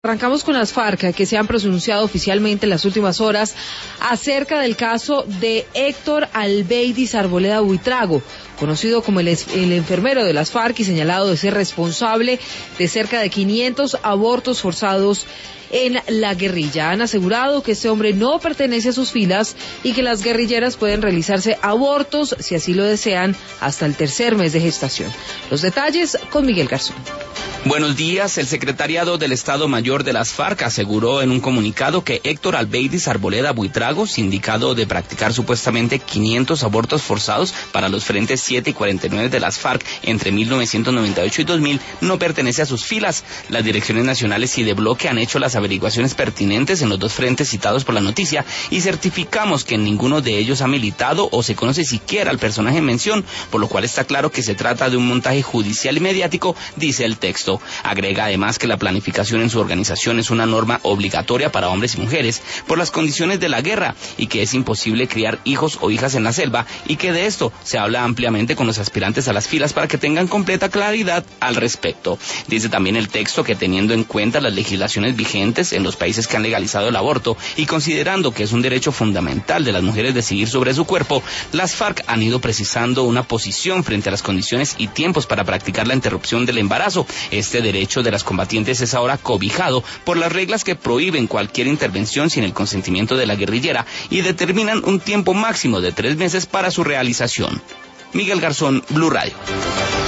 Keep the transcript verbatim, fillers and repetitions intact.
Arrancamos con las FARC, que se han pronunciado oficialmente en las últimas horas acerca del caso de Héctor Albeidis Arboleda Buitrago, conocido como el, el enfermero de las FARC y señalado de ser responsable de cerca de quinientos abortos forzados en la guerrilla. Han asegurado que este hombre no pertenece a sus filas y que las guerrilleras pueden realizarse abortos, si así lo desean, hasta el tercer mes de gestación. Los detalles con Miguel Garzón. Buenos días. El secretariado del Estado Mayor de las FARC aseguró en un comunicado que Héctor Albeidis Arboleda Buitrago, sindicado de practicar supuestamente quinientos abortos forzados para los frentes siete y cuarenta y nueve de las FARC entre mil novecientos noventa y ocho y dos mil, no pertenece a sus filas. Las direcciones nacionales y de bloque han hecho las averiguaciones pertinentes en los dos frentes citados por la noticia y certificamos que en ninguno de ellos ha militado o se conoce siquiera al personaje en mención, por lo cual está claro que se trata de un montaje judicial y mediático, dice el texto. Agrega además que la planificación en su organización es una norma obligatoria para hombres y mujeres por las condiciones de la guerra y que es imposible criar hijos o hijas en la selva y que de esto se habla ampliamente con los aspirantes a las filas para que tengan completa claridad al respecto. Dice también el texto que teniendo en cuenta las legislaciones vigentes en los países que han legalizado el aborto y considerando que es un derecho fundamental de las mujeres decidir sobre su cuerpo, las FARC han ido precisando una posición frente a las condiciones y tiempos para practicar la interrupción del embarazo. Este derecho de las combatientes es ahora cobijado por las reglas que prohíben cualquier intervención sin el consentimiento de la guerrillera y determinan un tiempo máximo de tres meses para su realización. Miguel Garzón, Blue Radio.